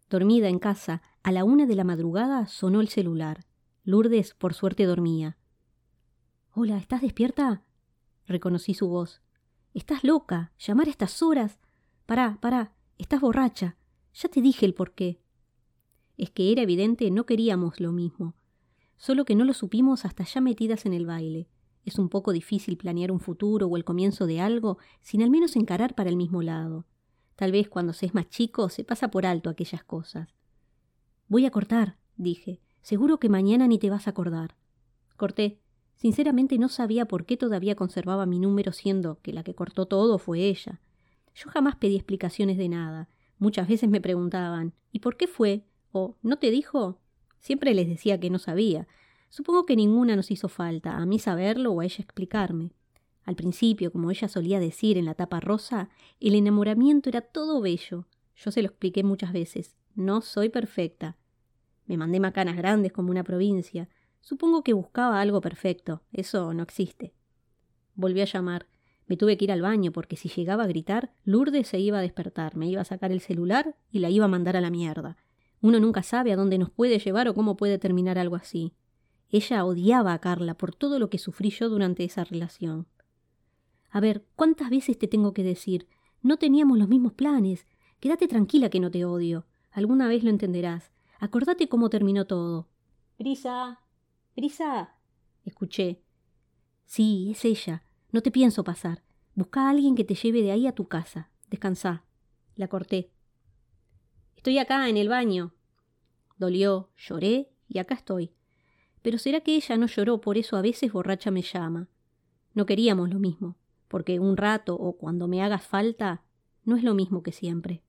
Dormida en casa, a la 1 de la madrugada sonó el celular. Lourdes, por suerte, dormía. «Hola, ¿estás despierta?» Reconocí su voz. «Estás loca. Llamar a estas horas. Pará, estás borracha. Ya te dije el porqué». Es que era evidente, no queríamos lo mismo. Solo que no lo supimos hasta ya metidas en el baile. Es un poco difícil planear un futuro o el comienzo de algo sin al menos encarar para el mismo lado. Tal vez cuando se es más chico se pasa por alto aquellas cosas. «Voy a cortar», dije. «Seguro que mañana ni te vas a acordar». Corté. Sinceramente no sabía por qué todavía conservaba mi número, siendo que la que cortó todo fue ella. Yo jamás pedí explicaciones de nada. Muchas veces me preguntaban «¿Y por qué fue?» o «¿No te dijo?». Siempre les decía que no sabía. Supongo que ninguna nos hizo falta, a mí saberlo o a ella explicarme. Al principio, como ella solía decir en la tapa rosa, el enamoramiento era todo bello. Yo se lo expliqué muchas veces. No soy perfecta. Me mandé macanas grandes como una provincia. Supongo que buscaba algo perfecto. Eso no existe. Volví a llamar. Me tuve que ir al baño porque si llegaba a gritar, Lourdes se iba a despertar, me iba a sacar el celular y la iba a mandar a la mierda. Uno nunca sabe a dónde nos puede llevar o cómo puede terminar algo así. Ella odiaba a Carla por todo lo que sufrí yo durante esa relación. A ver, ¿cuántas veces te tengo que decir? No teníamos los mismos planes. Quédate tranquila que no te odio. Alguna vez lo entenderás. Acordate cómo terminó todo. «Brisa, Brisa», escuché. «Sí, es ella. No te pienso pasar. Busca a alguien que te lleve de ahí a tu casa. Descansá». La corté. «Estoy acá, en el baño». Dolió, lloré y acá estoy. Pero será que ella no lloró, por eso a veces borracha me llama. No queríamos lo mismo, porque un rato o cuando me hagas falta no es lo mismo que siempre.